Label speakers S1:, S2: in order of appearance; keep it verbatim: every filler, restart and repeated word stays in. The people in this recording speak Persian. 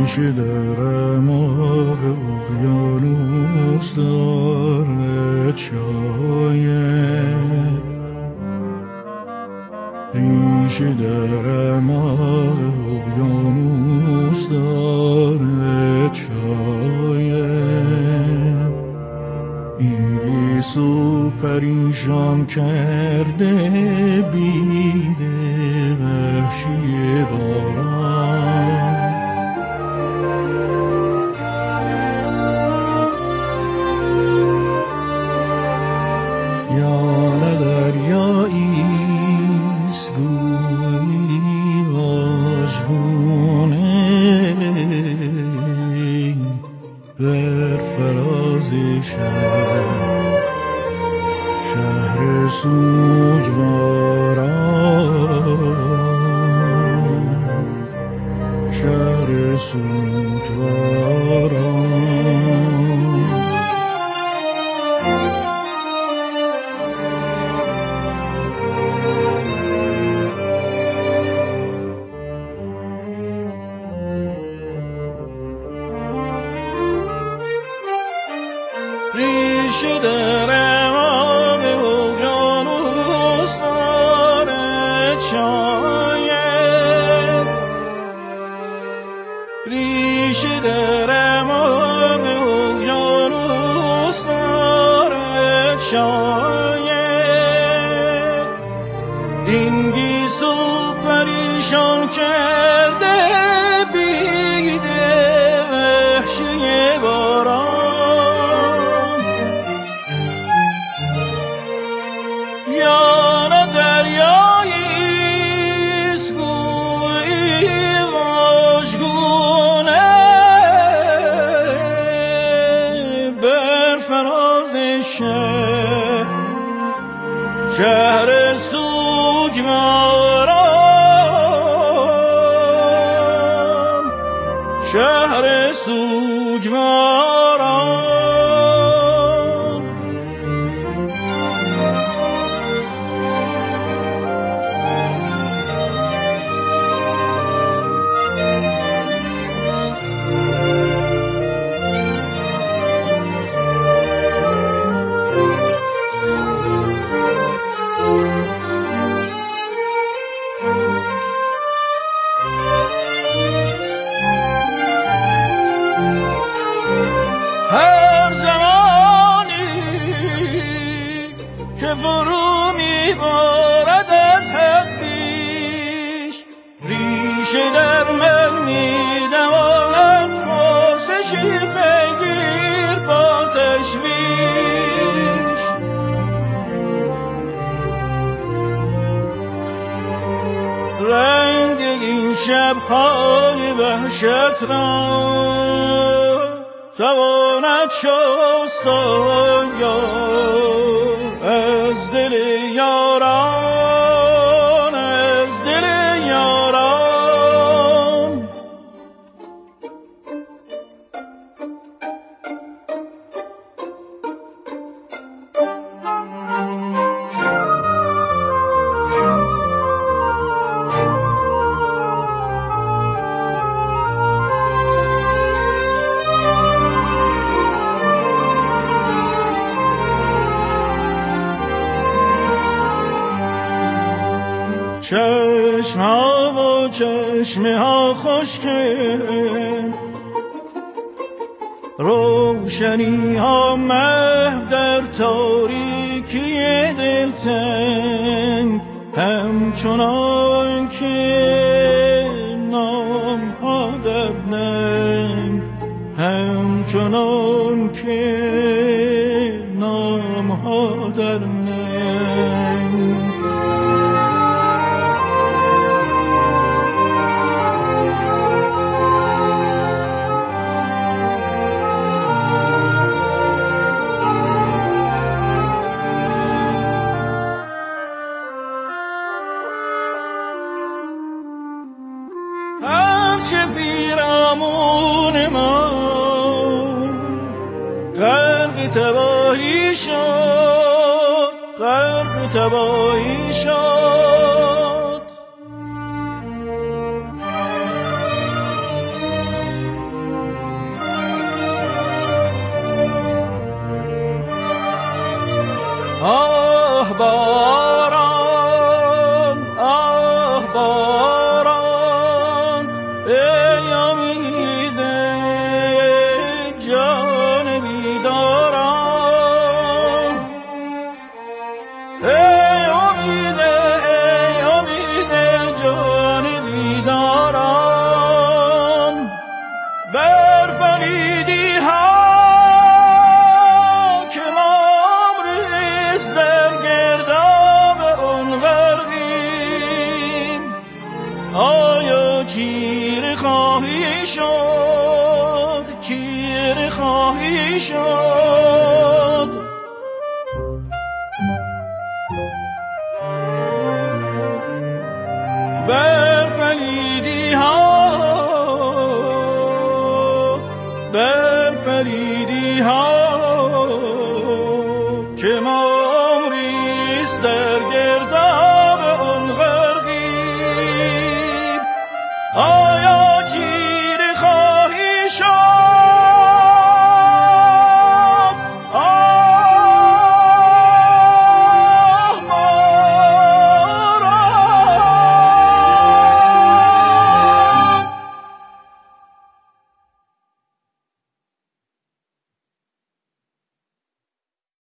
S1: ریشه در اعماق اقیانوس دارد شاید، ریشه در اعماق اقیانوس دارد شاید. این گیسو پریشان کرده بیده وحشی باران، یا نه دریاییست گویی واژگونه بر فراز شهر، شهر سوگواران، شهر سوگواران. ریشه در اعماق اقیانوس دارد شاید، ریشه در اعماق اقیانوس دارد شاید. این گیسو پریشان کرده بیده وحشی باران، یا نه دریاییست گویی واژگونه بر فراز شهر، شهر سوگواران، شهر سوگواران. هر زمانی که فرو میبارد از حق پیش، ریشه در من میدواند پرسشی پیگیر با تشویش. رنگ این شب‌های وحشت را تواند شست یا از دل یاران، از دل یاران. چشم ها و چشمه ها خشکه، روشنی ها محو در تاریکی دلتنگ، همچنان که نام ها در ننگ، همچنان که نام ها در ننگ. هرچه پیرامون ما غرق تباهی شد، غرق تباهی شد. شد چیره خواهی شد بر پلیدی ها بر پلیدی ها